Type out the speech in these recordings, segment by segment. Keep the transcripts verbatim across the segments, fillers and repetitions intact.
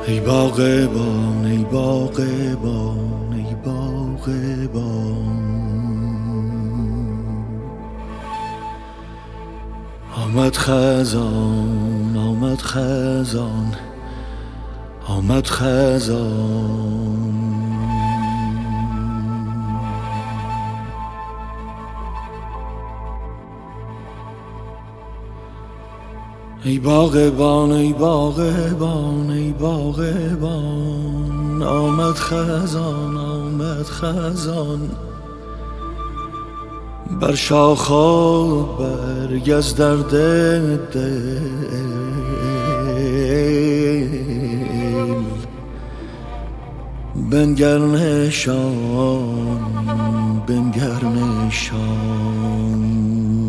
ای باغبان ای باغبان ای باغبان، آمد خزان آمد خزان آمد خزان. ای باغبان ای باغبان ای باغبان، آمد خزان آمد خزان. بر شاخ و برگ از درد دل بنگر نشان بنگر نشان.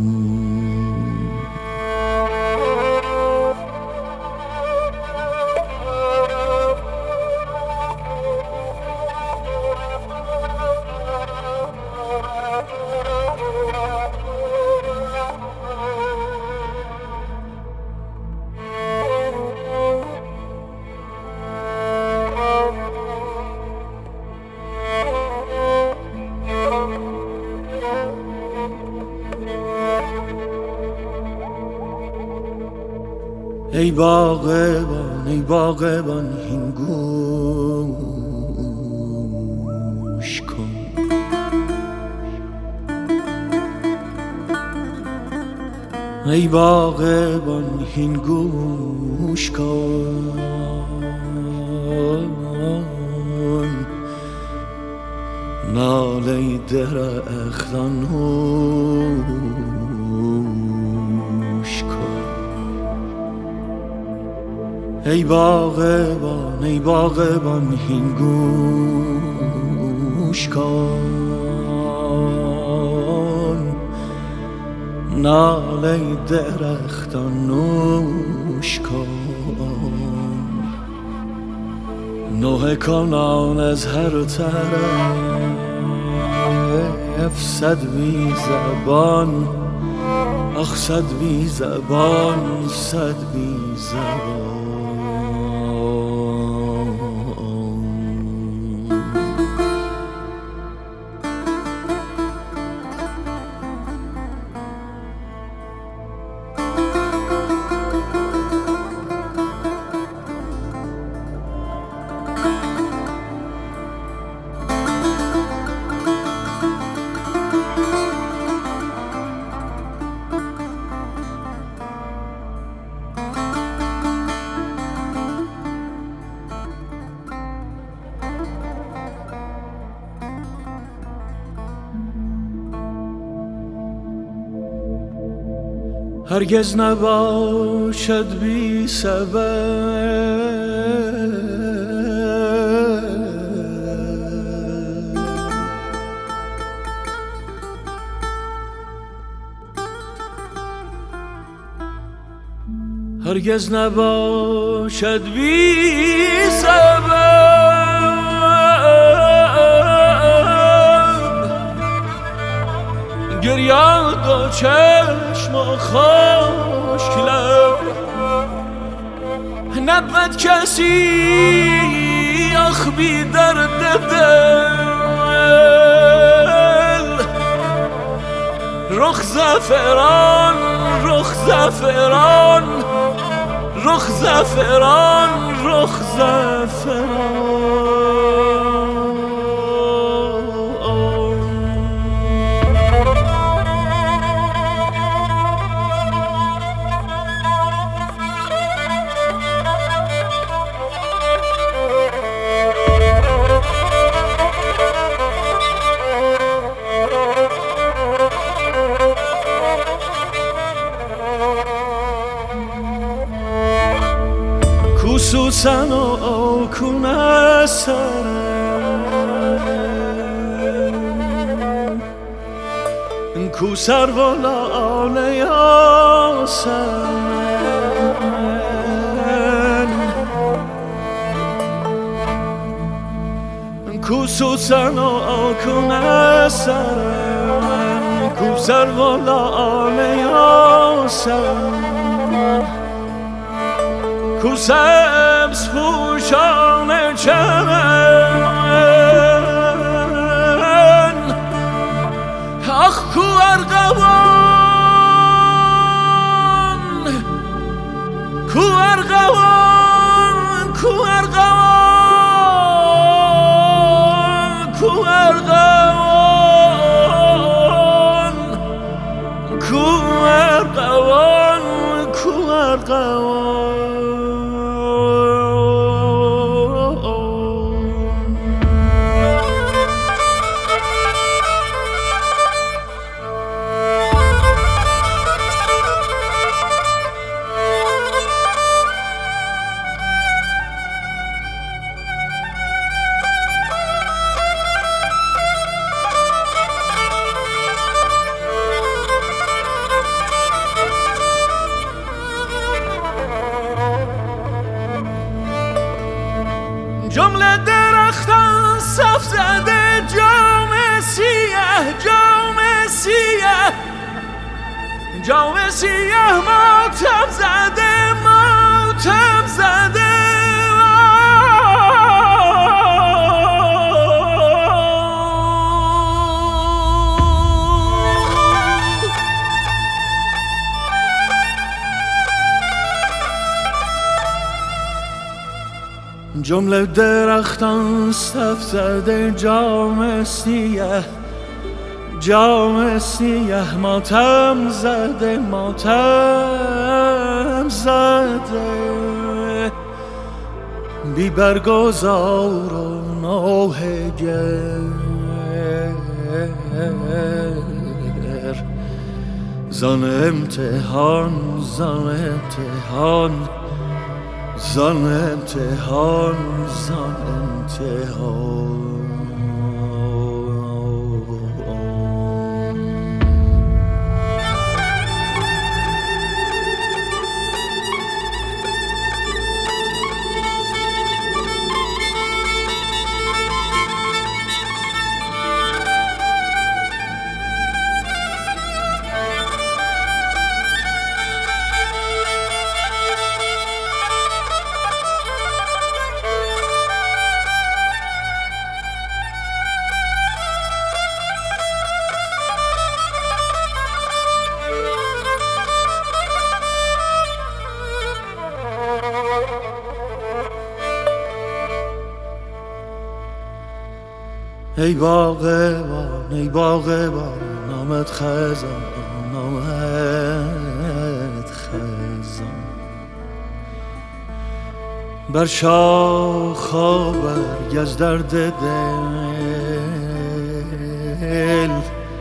ای باغبان ای باغبان هین گوش کن، ای باغبان هین گوش کن. ناله درختان هوش کن. ای باغبان ای باغبان هین گوش کن. ناله درختان نوش کن. نوحه کنان از هر طرف صد بی زبان، آخ صد بی زبان صد بی زبان. هرگز نباشد بی سبب هرگز نباشد بی سبب گریاد و چشم و خشک لب. نبود کسی آخ بی درد دل، رخ زعفران رخ زعفران رخ زعفران رخ زعفران. سوسن و آکون سرم، کو سرو و لاله یاسمن، کو سوسن و آکون سرم، کو سرو و لاله یاسمن، کو سبز پوش پوشان چمن آخ کو ارغوان کو ارغوان کو ارغوان کو ارغوان کو ارغوان کو ارغوان جمله درختان صف زده جام سیاه جام سیاه جام سیاه ماتم زده ماتم زده جمله درختان صف زده جام سیاه جام سیاه ماتم زده ماتم زده بی برگزار و نوحه گر زان امتحان زان امتحان زان امتحان زان امتحان ای باغبان ای باغبان نامت خزان نامت خزان بر شاخا برگ درد دل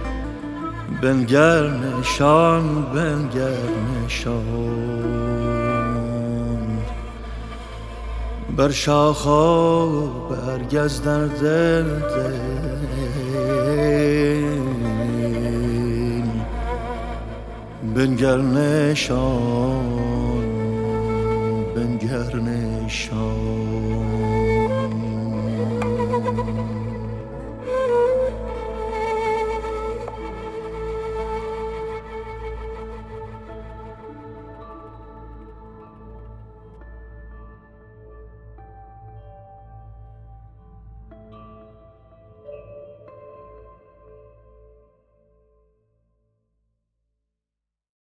بنگر نشان بنگر نشان بر شاخا برگ از در دل دل بنگر نشان بنگر نشان